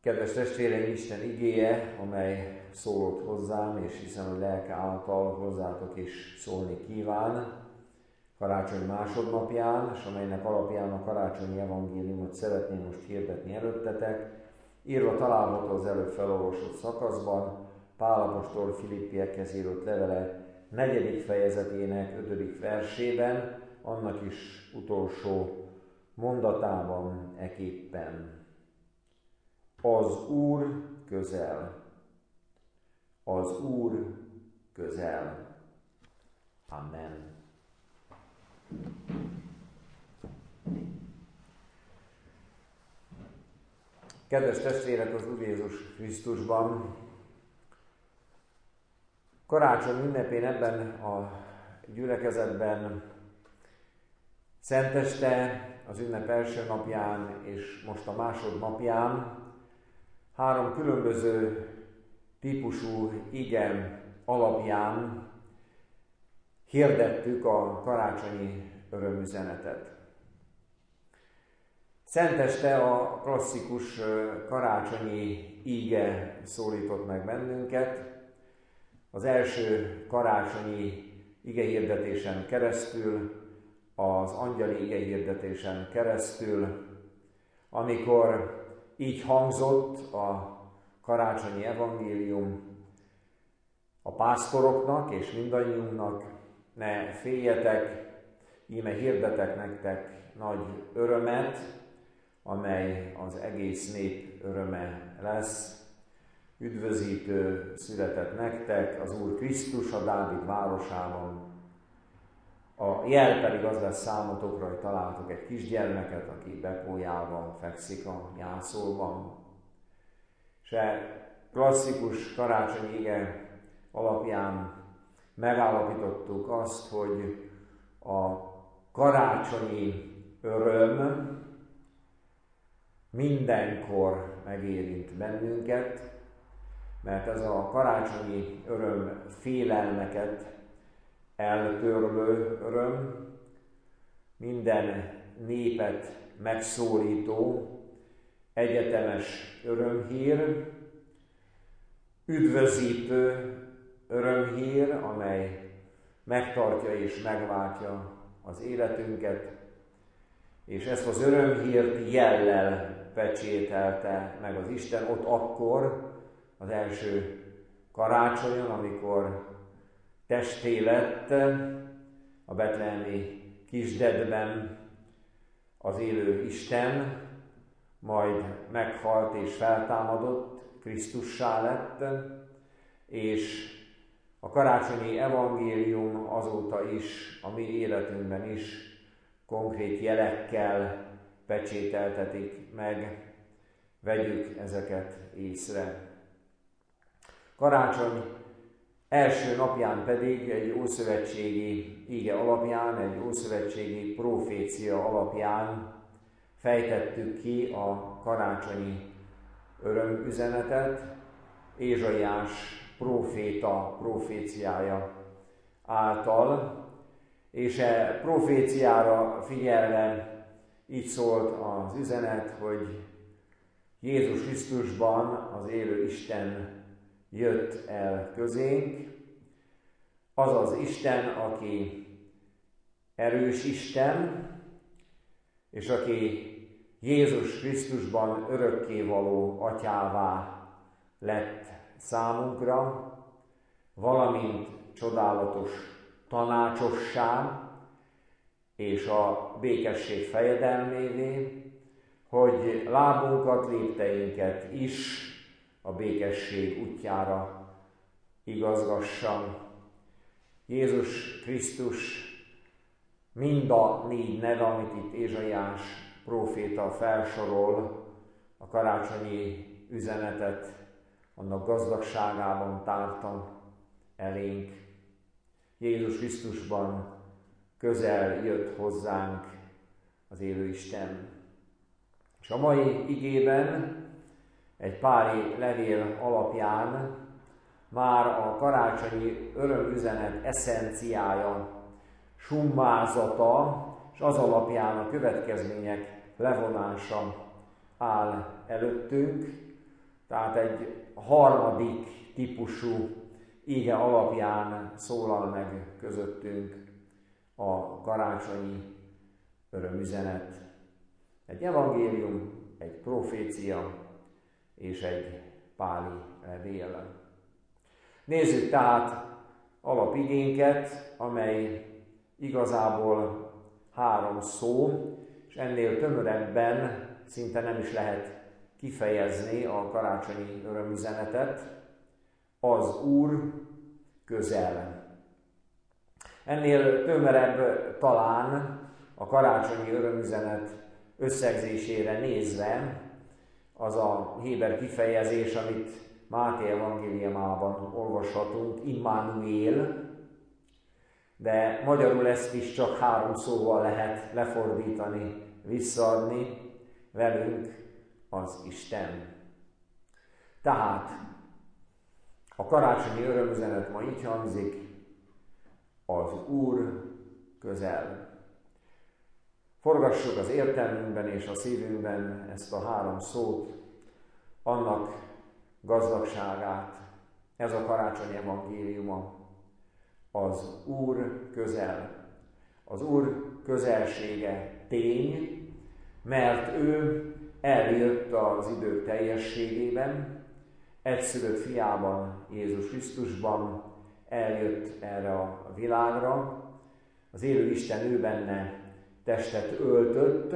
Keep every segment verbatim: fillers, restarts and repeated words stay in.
Kedves testvéreim, Isten igéje, amely szólott hozzám, és hiszem, hogy lelke által hozzátok is szólni kíván, karácsony másodnapján, és amelynek alapján a karácsonyi evangéliumot szeretném most hirdetni előttetek. Írva található az előbb felolvasott szakaszban, Pál apostol Filippiekhez írott levele negyedik fejezetének ötödik versében, annak is utolsó mondatában eképpen. Az Úr közel. Az Úr közel. Amen. Kedves testvérek az Úr Jézus Krisztusban, karácsony ünnepén ebben a gyülekezetben szenteste, az ünnep első napján és most a másodnapján három különböző típusú ige alapján hirdettük a karácsonyi örömüzenetet. Szenteste a klasszikus karácsonyi ige szólított meg bennünket. Az első karácsonyi igehirdetésen keresztül, az angyali igehirdetésen keresztül, amikor így hangzott a karácsonyi evangélium a pásztoroknak és mindannyiunknak: ne féljetek, íme hirdetek nektek nagy örömet, amely az egész nép öröme lesz. Üdvözítő született nektek, az Úr Krisztus a Dávid városában. A jel pedig az lesz számotokra, hogy találtok egy kisgyermeket, aki bekójával fekszik a jászolban. Se klasszikus karácsonyi ige alapján megállapítottuk azt, hogy a karácsonyi öröm mindenkor megérint bennünket, mert ez a karácsonyi öröm félelmeket eltörlő öröm, minden népet megszólító, egyetemes örömhír, üdvözítő örömhír, amely megtartja és megváltja az életünket, és ezt az örömhírt jellel pecsételte meg az Isten ott akkor, az első karácsonyon, amikor testé lett a betlehemi kisdedben az élő Isten, majd meghalt és feltámadott, Krisztussá lett, és a karácsonyi evangélium azóta is, a mi életünkben is konkrét jelekkel pecsételtetik meg, vegyük ezeket észre. Karácsony első napján pedig egy ószövetségi ige alapján, egy ószövetségi profécia alapján fejtettük ki a karácsonyi örömüzenetet, Ézsaiás próféta proféciája által, és e proféciára figyelve így szólt az üzenet, hogy Jézus Krisztusban az élő Isten jött el közénk, az az Isten, aki erős Isten, és aki Jézus Krisztusban örökkévaló atyává lett számunkra, valamint csodálatos tanácsossá és a békesség fejedelmévé, hogy lábunkat, lépteinket is a békesség útjára igazgassa. Jézus Krisztus mind a négy neve, amit itt Ézsaiás próféta felsorol, a karácsonyi üzenetet annak gazdagságában tárta elénk. Jézus Krisztusban közel jött hozzánk az élő Isten. És a mai igében egy pári levél alapján már a karácsonyi örömüzenet eszenciája, summázata, és az alapján a következmények levonása áll előttünk, Tehát egy harmadik típusú ige alapján szólal meg közöttünk a karácsonyi örömüzenet. Egy evangélium, egy profécia és egy páli levél. Nézzük tehát alapigénket, amely igazából három szó, és ennél tömörebben szinte nem is lehet kifejezni a karácsonyi örömüzenetet. Az Úr közel. Ennél tömörebb talán a karácsonyi örömüzenet összegzésére nézve az a héber kifejezés, amit Máté evangéliumában olvashatunk, Immanuel, de magyarul ezt is csak három szóval lehet lefordítani, visszaadni, velünk az Isten. Tehát a karácsonyi örömüzenet ma így hangzik, az Úr közel. Forgassuk az értelmünkben és a szívünkben ezt a három szót, annak gazdagságát. Ez a karácsony evangéliuma. Az Úr közel. Az Úr közelsége tény, mert ő eljött az idők teljességében, egyszülött fiában, Jézus Krisztusban eljött erre a világra. Az élő Isten ő benne testet öltött,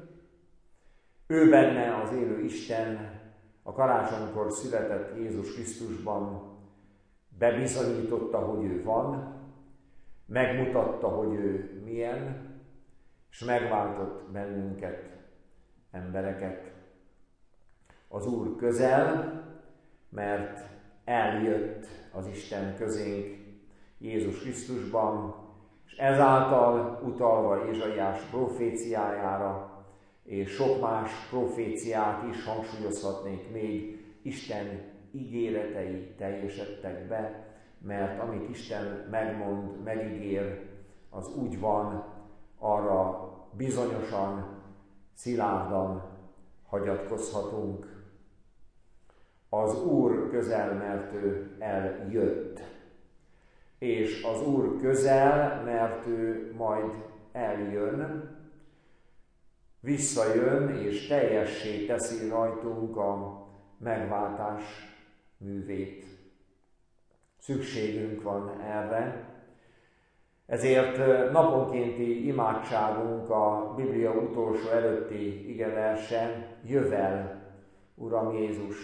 ő benne az élő Isten a karácsonykor született Jézus Krisztusban bebizonyította, hogy ő van, megmutatta, hogy ő milyen, és megváltott bennünket, embereket. Az Úr közel, mert eljött az Isten közénk Jézus Krisztusban, és ezáltal utalva Ézsaiás proféciájára, és sok más proféciát is hangsúlyozhatnék még, Isten ígéretei teljesedtek be, mert amit Isten megmond, megígér, az úgy van, arra bizonyosan, szilárdan hagyatkozhatunk. Az Úr közel, mert ő eljött. És az Úr közel, mert ő majd eljön, visszajön és teljessé teszi rajtunk a megváltás művét. Szükségünk van erre, ezért naponkénti imádságunk a Biblia utolsó előtti igeverse, jövel, Uram Jézus.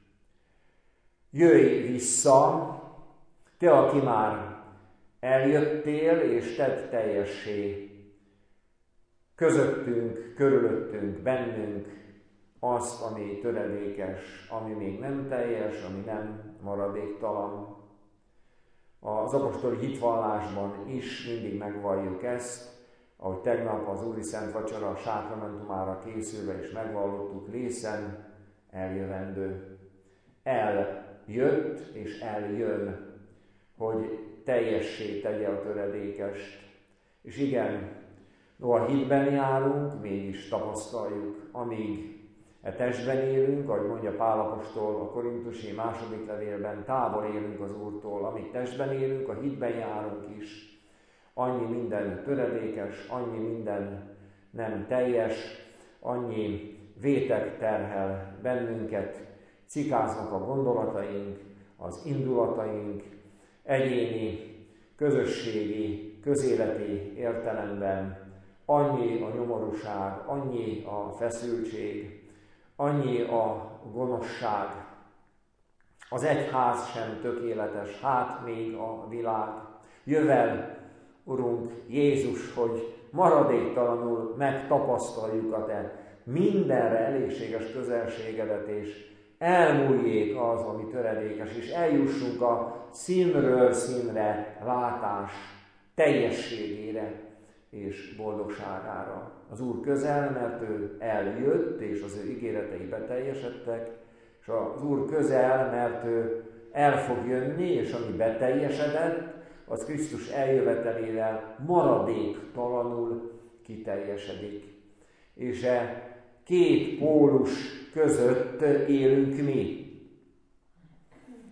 Jöjj vissza, te, aki már eljöttél és tedd teljessé közöttünk, körülöttünk, bennünk azt, ami töredékes, ami még nem teljes, ami nem maradéktalan. Az apostoli hitvallásban is mindig megvalljuk ezt, ahogy tegnap az Úri Szent Vacsora sákramentumára készülve is megvallottuk, lészen eljövendő. Eljött és eljön, hogy teljessé tegye a töredékest. És igen, noha hitben járunk, mégis tapasztaljuk, amíg e testben élünk, ahogy mondja Pál apostol a korintusi második levélben, távol élünk az Úrtól, amíg testben élünk, a hitben járunk is. Annyi minden töredékes, annyi minden nem teljes, annyi vétek terhel bennünket, cikáznak a gondolataink, az indulataink, egyéni, közösségi, közéleti értelemben, annyi a nyomorúság, annyi a feszültség, annyi a gonoszság. Az egyház sem tökéletes, hát még a világ. Jövel, Urunk Jézus, hogy maradéktalanul megtapasztaljuk a Te mindenre elégséges közelségedet, és elmúljék az, ami töredékes, és eljussunk a színről színre látás teljességére és boldogságára. Az Úr közel, mert ő eljött, és az ő ígéretei beteljesedtek, és az Úr közel, mert ő el fog jönni, és ami beteljesedett, az Krisztus eljövetelével maradéktalanul kiteljesedik. És e két pólus között élünk mi.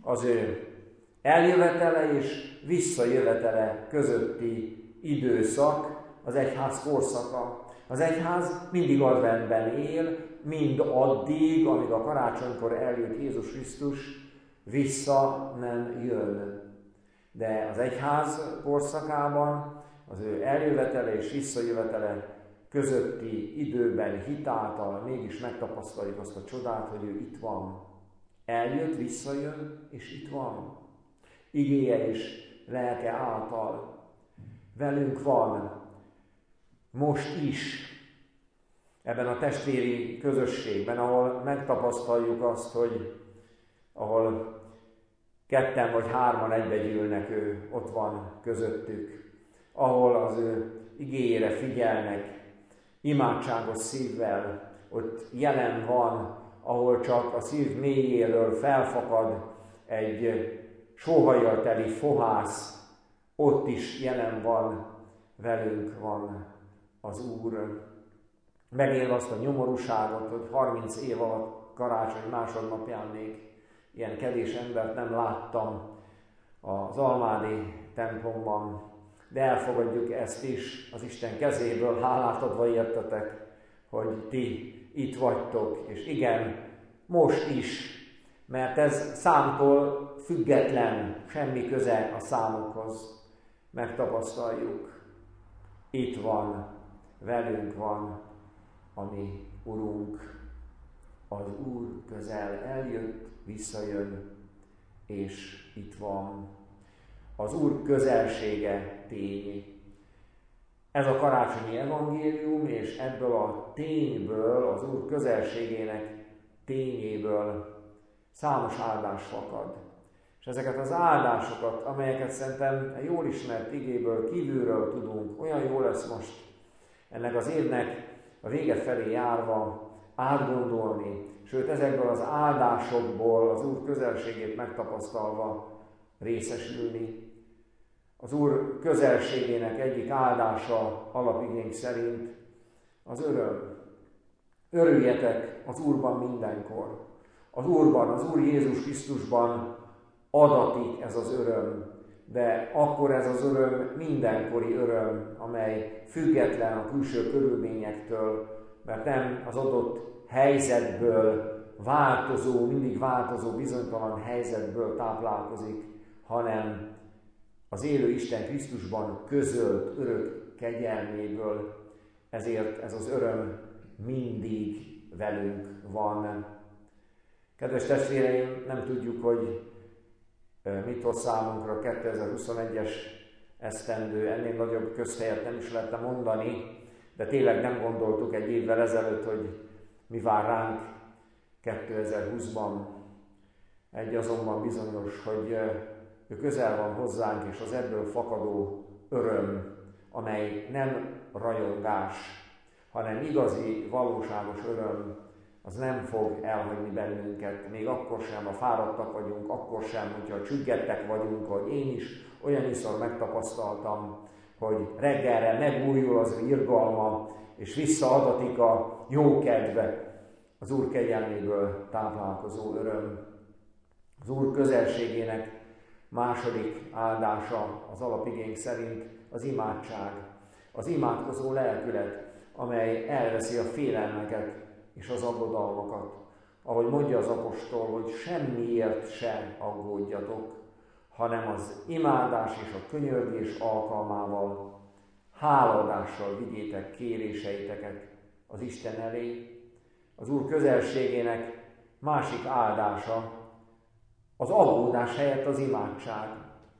az ő eljövetele és visszajövetele közötti időszak, az egyház korszaka. Az egyház mindig adventben él, mind addig, amíg a karácsonykor eljött Jézus Krisztus vissza nem jön. De az egyház korszakában az ő eljövetele és visszajövetele közötti időben hitáltal mégis megtapasztaljuk azt a csodát, hogy ő itt van. Eljött, visszajön, és itt van. Igéje és lelke által velünk van, most is, ebben a testvéri közösségben, ahol megtapasztaljuk azt, hogy ahol ketten vagy hárman egybegyűlnek, ő ott van közöttük, ahol az ő igéjére figyelnek, imádságos szívvel, ott jelen van, ahol csak a szív mélyéről felfakad egy sóhajjal teli fohász, ott is jelen van, velünk van az Úr. Megélve azt a nyomorúságot, hogy harminc év alatt karácsony másodnapján még ilyen kevés embert nem láttam az almádi templomban, de elfogadjuk ezt is az Isten kezéből, hálát adva értetek, hogy ti itt vagytok, és igen, most is, mert ez számtól független, semmi köze a számokhoz, megtapasztaljuk. Itt van, velünk van a mi Urunk. Az Úr közel eljött, visszajön, és itt van. Az Úr közelsége tény. Ez a karácsonyi evangélium, és ebből a tényből, az Úr közelségének tényéből számos áldás fakad. És ezeket az áldásokat, amelyeket szerintem jól ismert igéből, kívülről tudunk, olyan jó lesz most ennek az évnek a vége felé járva átgondolni, sőt ezekből az áldásokból az Úr közelségét megtapasztalva részesülni. Az Úr közelségének egyik áldása alapigénk szerint az öröm. Örüljetek az Úrban mindenkor. Az Úrban, az Úr Jézus Krisztusban adatik ez az öröm, de akkor ez az öröm mindenkori öröm, amely független a külső körülményektől, mert nem az adott helyzetből, változó, mindig változó, bizonytalan helyzetből táplálkozik, hanem az élő Isten Krisztusban közölt örök kegyelméből, ezért ez az öröm mindig velünk van. Kedves testvéreim, nem tudjuk, hogy mit hoz számunkra kétezer-huszonegyes esztendő, ennél nagyobb közhelyet nem is lehetne mondani, de tényleg nem gondoltuk egy évvel ezelőtt, hogy mi vár ránk kétezer-húszban. Egy azonban bizonyos, hogy ő közel van hozzánk, és az ebből fakadó öröm, amely nem rajongás, hanem igazi, valóságos öröm, az nem fog elhagyni bennünket, még akkor sem, ha fáradtak vagyunk, akkor sem, hogyha csüggettek vagyunk, hogy én is olyaniszor megtapasztaltam, hogy reggelre megújul az irgalma, és visszaadatik a jó kedve, az Úr kegyelméből táplálkozó öröm. Az Úr közelségének második áldása az alapigénk szerint az imádság, az imádkozó lelkület, amely elveszi a félelmeket és az aggodalmakat. Ahogy mondja az apostol, hogy semmiért sem aggódjatok, hanem az imádás és a könyörgés alkalmával hálaadással vigyétek kéréseiteket az Isten elé. Az Úr közelségének másik áldása az aggódás helyett az imádság,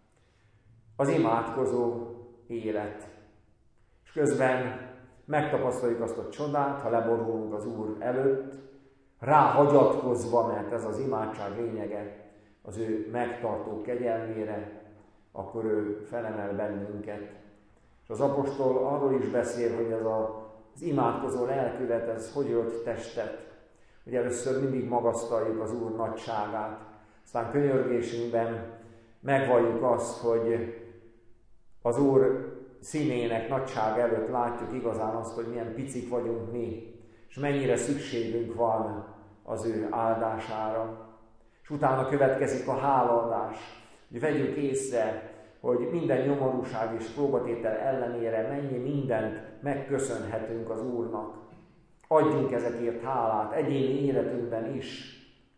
az imádkozó élet. És közben megtapasztaljuk azt a csodát, ha leborulunk az Úr előtt, ráhagyatkozva, mert ez az imádság lényege, az ő megtartó kegyelmére, akkor ő felemel bennünket. És az apostol arról is beszél, hogy ez a, az imádkozó lelkület, ez hogy ölt testet, hogy először mindig magasztaljuk az Úr nagyságát, aztán könyörgésünkben megvalljuk azt, hogy az Úr színének nagyság előtt látjuk igazán azt, hogy milyen picik vagyunk mi, és mennyire szükségünk van az ő áldására. És utána következik a hálaadás, hogy vegyük észre, hogy minden nyomorúság és próbatétel ellenére mennyi mindent megköszönhetünk az Úrnak. Adjunk ezekért hálát egyéni életünkben is.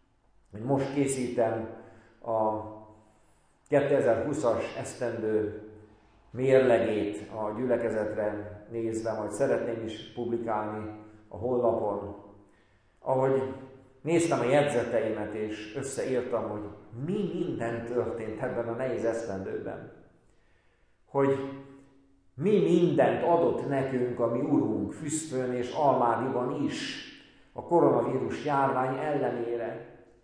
Most készítem a kétezer-húszas esztendő mérlegét a gyülekezetre nézve, majd szeretném is publikálni a honlapon. Ahogy néztem a jegyzeteimet és összeírtam, hogy mi minden történt ebben a nehéz esztendőben. Hogy mi mindent adott nekünk a mi Urunk Füsztőn és Almádiban is a koronavírus járvány ellenére.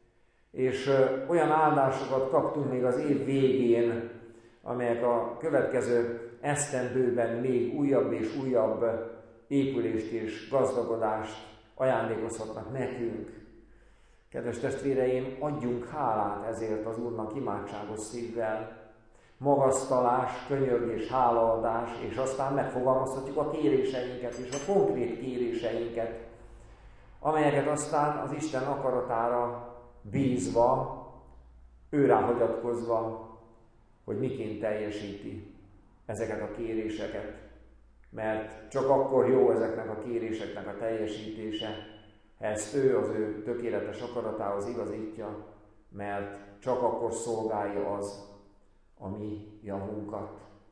És olyan áldásokat kaptunk még az év végén, amelyek a következő esztendőben még újabb és újabb épülést és gazdagodást ajándékozhatnak nekünk. Kedves testvéreim, adjunk hálát ezért az Úrnak imádságos szívvel. Magasztalás, könyörgés, hálaadás, és aztán megfogalmazhatjuk a kéréseinket és a konkrét kéréseinket, amelyeket aztán az Isten akaratára bízva, őrá hagyatkozva, hogy miként teljesíti ezeket a kéréseket. Mert csak akkor jó ezeknek a kéréseknek a teljesítése, ha ezt ő az ő tökéletes akaratához igazítja, mert csak akkor szolgálja az a mi javunkat.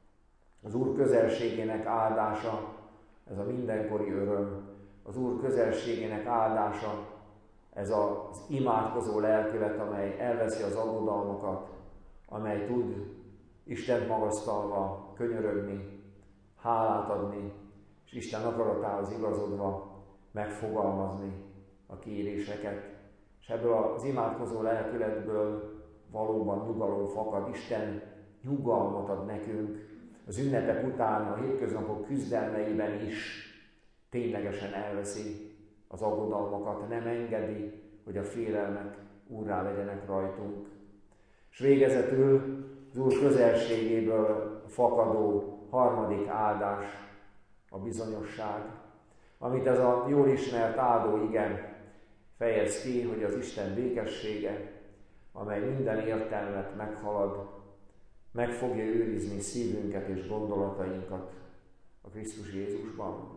Az Úr közelségének áldása, ez a mindenkori öröm, az Úr közelségének áldása, ez az imádkozó lelkület, amely elveszi az aggodalmakat, amely tud Istent magasztalva könyörögni, hálát adni, és Isten akaratához igazodva megfogalmazni a kéréseket. És ebből az imádkozó lelkületből valóban nyugalom fakad. Isten nyugalmat ad nekünk az ünnepek után, a hétköznapok küzdelmeiben is. Ténylegesen elveszi az aggodalmakat, nem engedi, hogy a félelmek úrrá legyenek rajtunk. És végezetül az Úr közelségéből fakadó harmadik áldás a bizonyosság, amit ez a jól ismert áldó ige fejez ki, hogy az Isten békessége, amely minden értelmet meghalad, meg fogja őrizni szívünket és gondolatainkat a Krisztus Jézusban.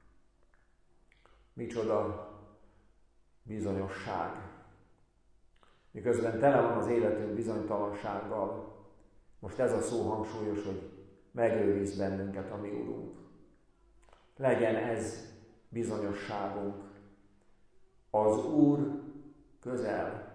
Micsoda bizonyosság! Miközben tele van az életünk bizonytalansággal, most ez a szó hangsúlyos, hogy megőriz bennünket a mi Urunk. Legyen ez bizonyosságunk. Az Úr közel,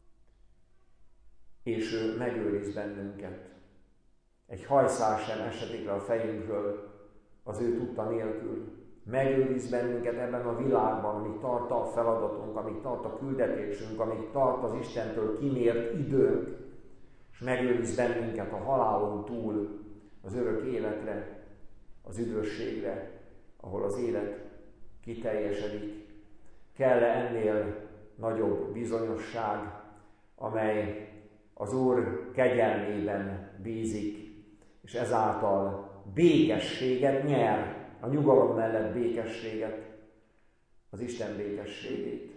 és ő megőriz bennünket. Egy hajszál sem esetik le a fejünkről az ő tudta nélkül. Megőriz bennünket ebben a világban, amíg tart a feladatunk, amíg tart a küldetésünk, amíg tart az Istentől kimért időnk, és megőriz bennünket a halálon túl az örök életre, az üdvösségre, ahol az élet kiteljesedik. Kell-e ennél nagyobb bizonyosság, amely az Úr kegyelmében bízik, és ezáltal békességet nyer, a nyugalom mellett békességet, az Isten békességét.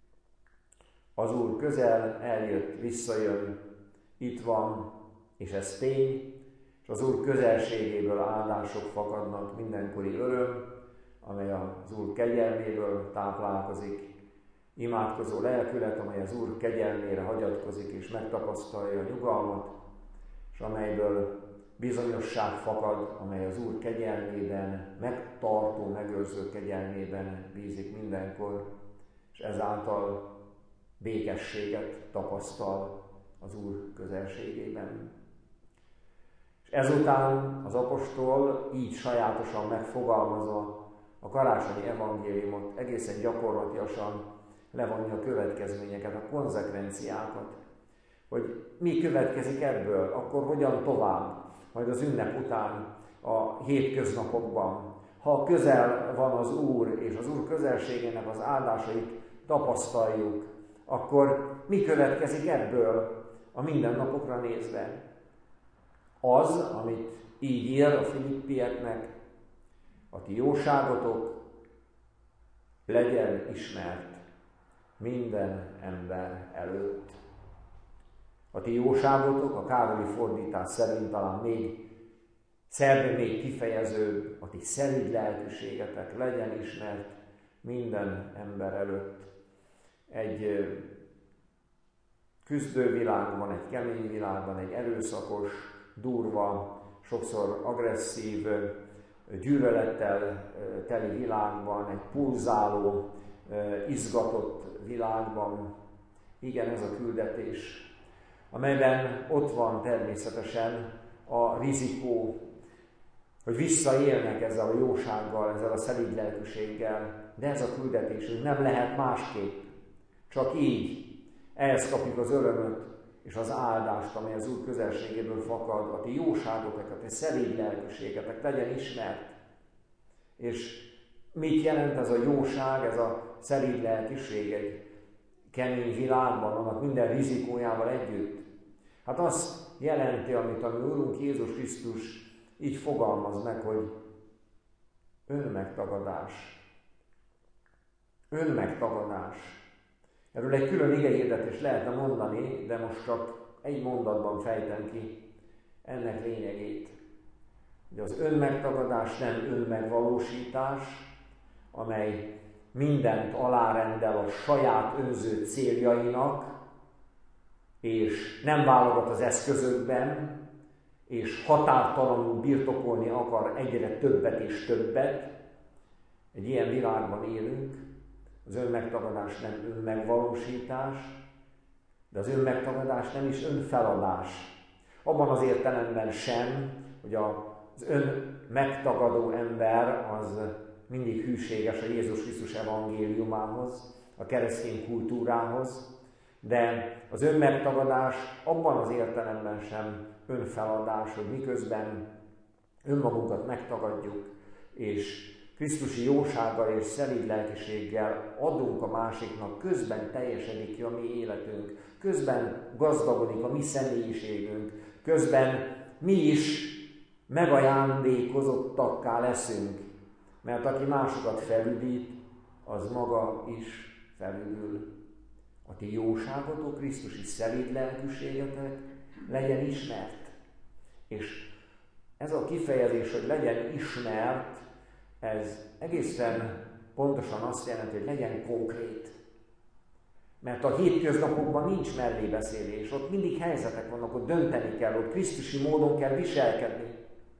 Az Úr közel, eljött, visszajön, itt van, és ez tény, és az Úr közelségéből áldások fakadnak, mindenkori öröm, amely az Úr kegyelméből táplálkozik, imádkozó lelkület, amely az Úr kegyelmére hagyatkozik és megtapasztalja a nyugalmat, és amelyből bizonyosság fakad, amely az Úr kegyelmében, megtartó, megőrző kegyelmében bízik mindenkor, és ezáltal békességet tapasztal az Úr közelségében. És ezután az apostol így sajátosan megfogalmazva a karácsonyi evangéliumot egészen gyakorlatiasan levonja a következményeket, a konzekvenciákat, hogy mi következik ebből, akkor hogyan tovább, majd az ünnep után, a hétköznapokban. Ha közel van az Úr, és az Úr közelségének az áldásait tapasztaljuk, akkor mi következik ebből a mindennapokra nézve? Az, amit így ír a filippieknek, a ti jóságotok legyen ismert minden ember előtt. A ti jóságotok, a Károlyi fordítás szerint talán még szebb, még kifejezőbb, a ti szelíd lelkűségetek legyen ismert minden ember előtt. Egy küzdő világban, egy kemény világban, egy erőszakos, durva, sokszor agresszív, gyűlölettel teli világban, egy pulzáló, izgatott világban. Igen, ez a küldetés, amelyben ott van természetesen a rizikó, hogy visszaélnek ezzel a jósággal, ezzel a szelíd lelkűséggel, de ez a küldetésünk nem lehet másképp. Csak így ehhez kapjuk az örömöt és az áldást, amely az Úr közelségéből fakad, a ti jóságotok, a ti szelíd lelkűségetek legyen ismert. És mit jelent ez a jóság, ez a szelíd lelkűség egy kemény világban, annak minden rizikójával együtt? Hát azt jelenti, amit a mi Úrunk Jézus Krisztus így fogalmaz meg, hogy önmegtagadás. Önmegtagadás. Erről egy külön igehirdetést lehetne mondani, de most csak egy mondatban fejtem ki ennek lényegét. Hogy az önmegtagadás nem önmegvalósítás, amely mindent alárendel a saját önző céljainak, és nem válogat az eszközökben, és határtalanul birtokolni akar egyre többet és többet. Egy ilyen világban élünk. Az önmegtagadás nem önmegvalósítás, de az önmegtagadás nem is önfeladás. Abban az értelemben sem, hogy az önmegtagadó ember az mindig hűséges a Jézus Krisztus evangéliumához, a keresztény kultúrához, de az önmegtagadás abban az értelemben sem önfeladás, hogy miközben önmagunkat megtagadjuk, és krisztusi jósággal és szelíd lelkiséggel adunk a másiknak, közben teljesedik ki a mi életünk, közben gazdagodik a mi személyiségünk, közben mi is megajándékozottakká leszünk, mert aki másokat felüdít, az maga is felüdül. A ti jóságotok, krisztusi szelíd lelkűségetek legyen ismert. És ez a kifejezés, hogy legyen ismert, ez egészen pontosan azt jelenti, hogy legyen konkrét. Mert a hétköznapokban nincs mellébeszélés, ott mindig helyzetek vannak, ott dönteni kell, ott krisztusi módon kell viselkedni.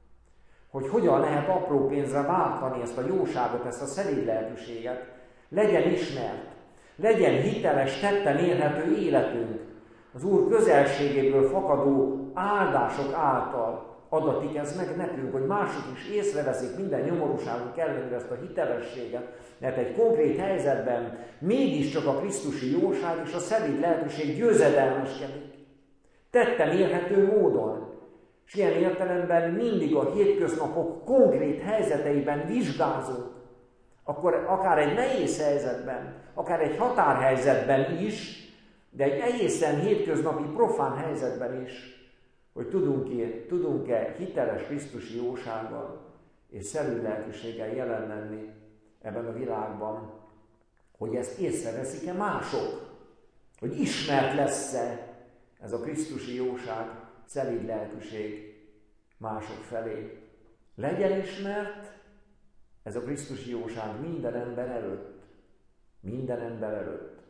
Hogy hogyan lehet apró pénzre váltani ezt a jóságot, ezt a szelíd lelkűséget. Legyen ismert, legyen hiteles, tetten érhető életünk. Az Úr közelségéből fakadó áldások által adatik ez meg nekünk, hogy mások is észreveszik minden nyomorúságunk ellenére ezt a hitelességet, mert egy konkrét helyzetben mégiscsak a krisztusi jóság és a szelíd lelkűség győzedelmeskedik. Tetten érhető módon. És ilyen értelemben mindig a hétköznapok konkrét helyzeteiben vizsgázunk. Akkor akár egy nehéz helyzetben, akár egy határhelyzetben is, de egy egészen hétköznapi profán helyzetben is, hogy tudunk-e, tudunk-e hiteles krisztusi jósággal és szelíd lelkűséggel jelen lenni ebben a világban, hogy ezt észreveszik-e mások, hogy ismert lesz-e ez a krisztusi jóság, szelíd lelkűség mások felé. Legyen ismert ez a krisztusi jóság minden ember előtt. Minden ember előtt.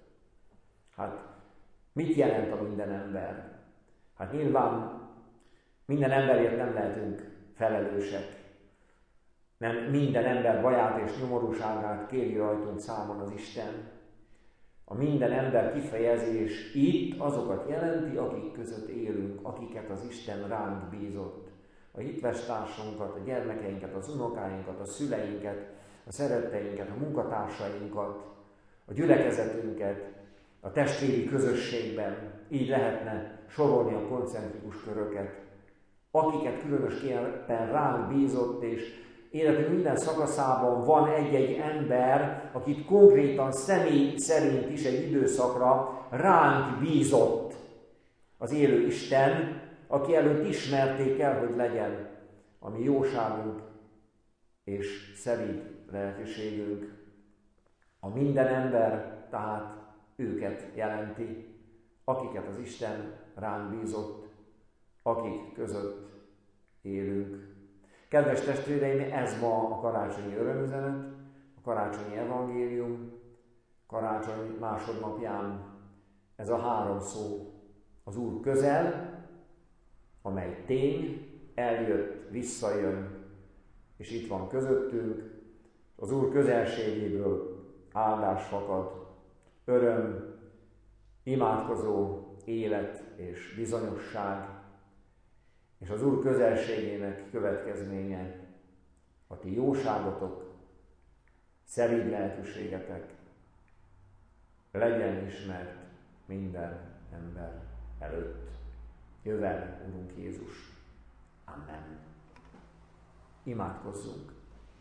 Hát mit jelent a minden ember? Hát nyilván minden emberért nem lehetünk felelősek. Nem minden ember baját és nyomorúságát kéri rajtunk számon az Isten. A minden ember kifejezés itt azokat jelenti, akik között élünk, akiket az Isten ránk bízott. A hitvestársunkat, a gyermekeinket, az unokáinkat, a szüleinket, a szeretteinket, a munkatársainkat, a gyülekezetünket, a testvéri közösségben, így lehetne sorolni a koncentrikus köröket, akiket különösképpen ránk bízott, és életünk minden szakaszában van egy-egy ember, akit konkrétan személy szerint is egy időszakra ránk bízott az élő Isten, aki előtt ismerték el, hogy legyen a mi jóságunk és szelíd lelkűségünk. A minden ember tehát őket jelenti, akiket az Isten ránk bízott, akik között élünk. Kedves testvéreim, ez ma a karácsonyi örömüzenet, a karácsonyi evangélium, karácsony másodnapján ez a három szó, az Úr közel, amely tény, eljött, visszajön, és itt van közöttünk, az Úr közelségéből áldás fakad, öröm, imádkozó élet és bizonyosság, és az Úr közelségének következménye a ti jóságotok, szerény lelkűségetek legyen ismert minden ember előtt. Jövel, Urunk Jézus! Amen. Imádkozzunk!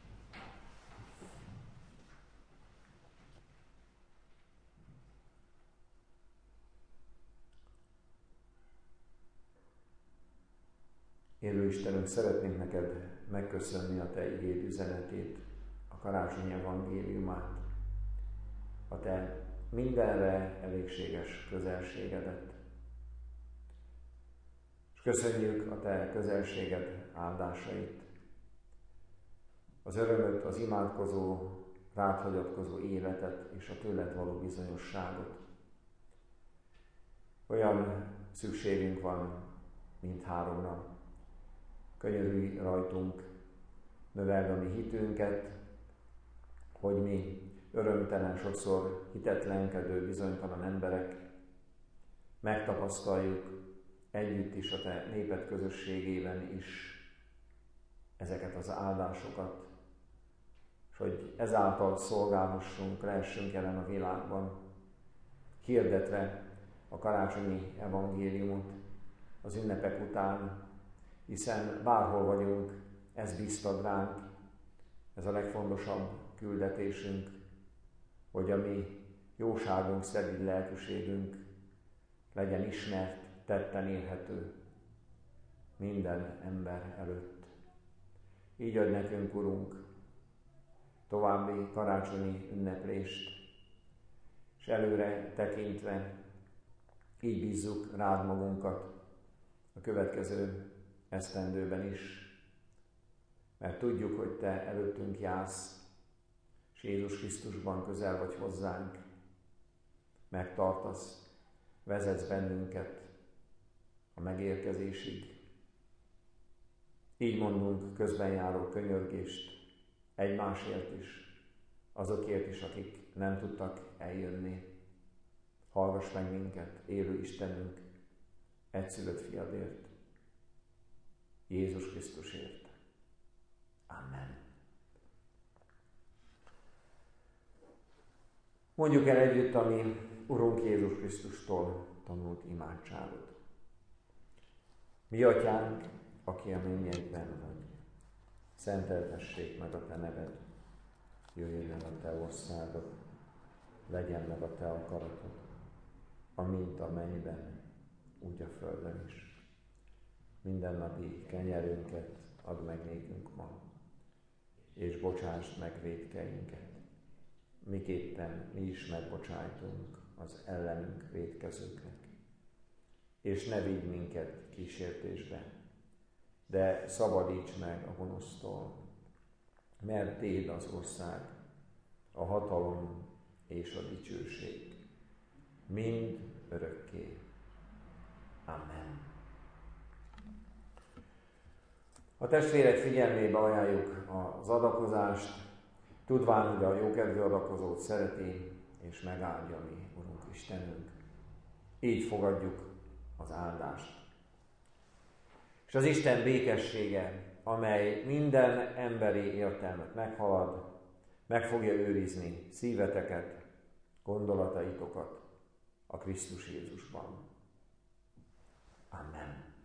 Élő Istenünk, szeretnénk neked megköszönni a te igéd üzenetét, a karácsonyi evangéliumát, a te mindenre elégséges közelségedet. És köszönjük a te közelséged áldásait, az örömöt, az imádkozó, rád hagyatkozó életet és a tőled való bizonyosságot. Olyan szükségünk van mindháromra. Könyörülj rajtunk, növeld a mi hitünket, hogy mi örömtelen, sokszor hitetlenkedő, bizonytalan emberek megtapasztaljuk együtt is a te néped közösségében is ezeket az áldásokat, és hogy ezáltal szolgálhassunk, lehessünk jelen a világban, hirdetve a karácsonyi evangéliumot az ünnepek után, hiszen bárhol vagyunk, ez bíztad ránk, ez a legfontosabb küldetésünk, hogy a mi jóságunk, szerint lelkűségünk legyen ismert, tetten érhető minden ember előtt. Így adj nekünk, Urunk, további karácsonyi ünneplést, és előre tekintve így bízzuk rád magunkat a következő esztendőben is, mert tudjuk, hogy te előttünk jársz, és Jézus Krisztusban közel vagy hozzánk, megtartasz, vezetsz bennünket a megérkezésig. Így mondunk közbenjáró könyörgést egymásért is, azokért is, akik nem tudtak eljönni. Hallgass meg minket, élő Istenünk, egyszülött fiadért, Jézus Krisztusért. Amen. Mondjuk el együtt a mi Urunk Jézus Krisztustól tanult imádságot. Mi atyánk, aki a mennyekben vagy, szenteltessék meg a te neved, jöjjön el a te országod, legyen meg a te akaratod, amint a mennyben, úgy a földön is. Mindennapi kenyerünket add meg nékünk ma, és bocsásd meg vétkeinket, miképpen mi is megbocsájtunk az ellenünk vétkezőknek. És ne vigy minket kísértésbe, de szabadíts meg a gonosztól, mert Téd az ország, a hatalom és a dicsőség, mind örökké. Amen. A testvérek figyelmébe ajánljuk az adakozást, tudván, hogy a jókedvű adakozót szereti és megáldja mi Urunk Istenünk. Így fogadjuk az áldást. És az Isten békessége, amely minden emberi értelmet meghalad, meg fogja őrizni szíveteket, gondolataitokat a Krisztus Jézusban. Amen.